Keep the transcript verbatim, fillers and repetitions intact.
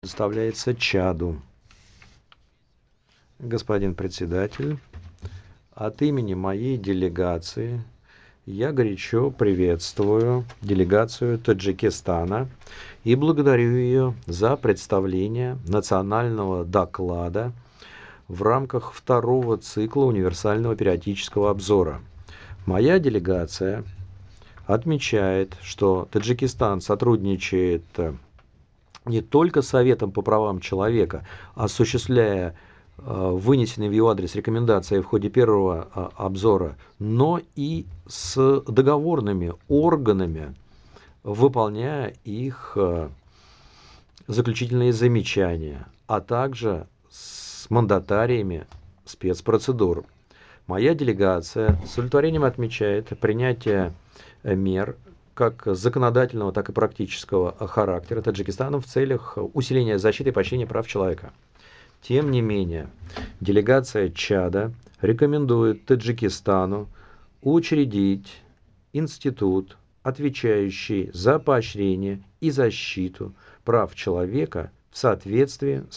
Предоставляется Чаду. Господин председатель, от имени моей делегации я горячо приветствую делегацию Таджикистана и благодарю ее за представление национального доклада в рамках второго цикла универсального периодического обзора. Моя делегация отмечает, что Таджикистан сотрудничает не только с Советом по правам человека, осуществляя вынесенные в его адрес рекомендации в ходе первого обзора, но и с договорными органами, выполняя их заключительные замечания, а также с мандатариями спецпроцедур. Моя делегация с удовлетворением отмечает принятие мер как законодательного, так и практического характера Таджикистаном в целях усиления защиты и поощрения прав человека. Тем не менее, делегация Чада рекомендует Таджикистану учредить институт, отвечающий за поощрение и защиту прав человека в соответствии с